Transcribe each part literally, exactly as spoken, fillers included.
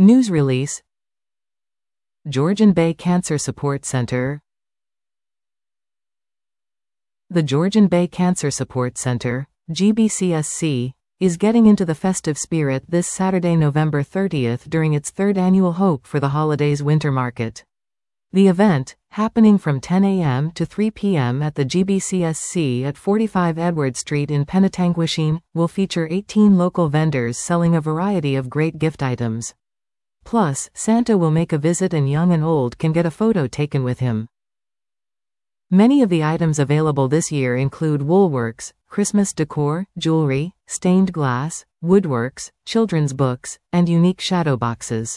News release. Georgian Bay Cancer Support Center. The Georgian Bay Cancer Support Center, G B C S C, is getting into the festive spirit this Saturday, November thirtieth, during its third annual Hope for the Holidays Winter Market. The event, happening from ten a m to three p m at the G B C S C at forty-five Edward Street in Penetanguishene, will feature eighteen local vendors selling a variety of great gift items. Plus, Santa will make a visit and young and old can get a photo taken with him. Many of the items available this year include woolworks, Christmas decor, jewelry, stained glass, woodworks, children's books, and unique shadow boxes.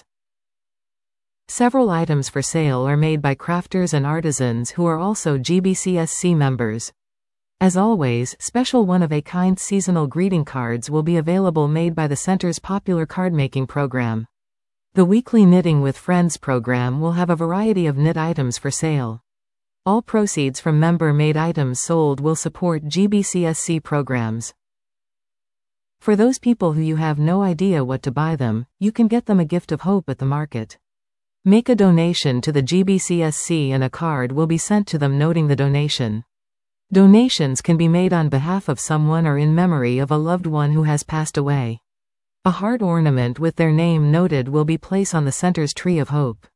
Several items for sale are made by crafters and artisans who are also G B C S C members. As always, special one-of-a-kind seasonal greeting cards will be available made by the center's popular card-making program. The weekly Knitting with Friends program will have a variety of knit items for sale. All proceeds from member-made items sold will support G B C S C programs. For those people who you have no idea what to buy them, you can get them a gift of hope at the market. Make a donation to the G B C S C and a card will be sent to them noting the donation. Donations can be made on behalf of someone or in memory of a loved one who has passed away. A heart ornament with their name noted will be placed on the center's Tree of Hope.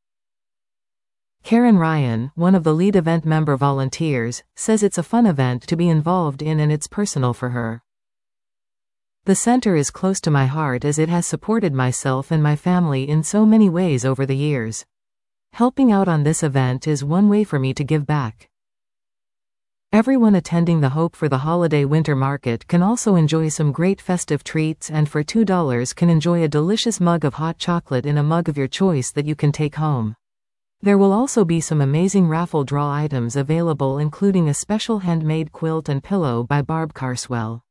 Karen Ryan, one of the lead event member volunteers, says it's a fun event to be involved in and it's personal for her. The center is close to my heart as it has supported myself and my family in so many ways over the years. Helping out on this event is one way for me to give back. Everyone attending the Hope for the Holiday Winter Market can also enjoy some great festive treats and for two dollars can enjoy a delicious mug of hot chocolate in a mug of your choice that you can take home. There will also be some amazing raffle draw items available, including a special handmade quilt and pillow by Barb Carswell.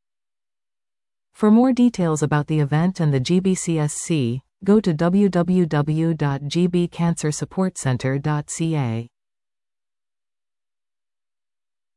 For more details about the event and the G B C S C, go to w w w dot g b cancer support center dot c a.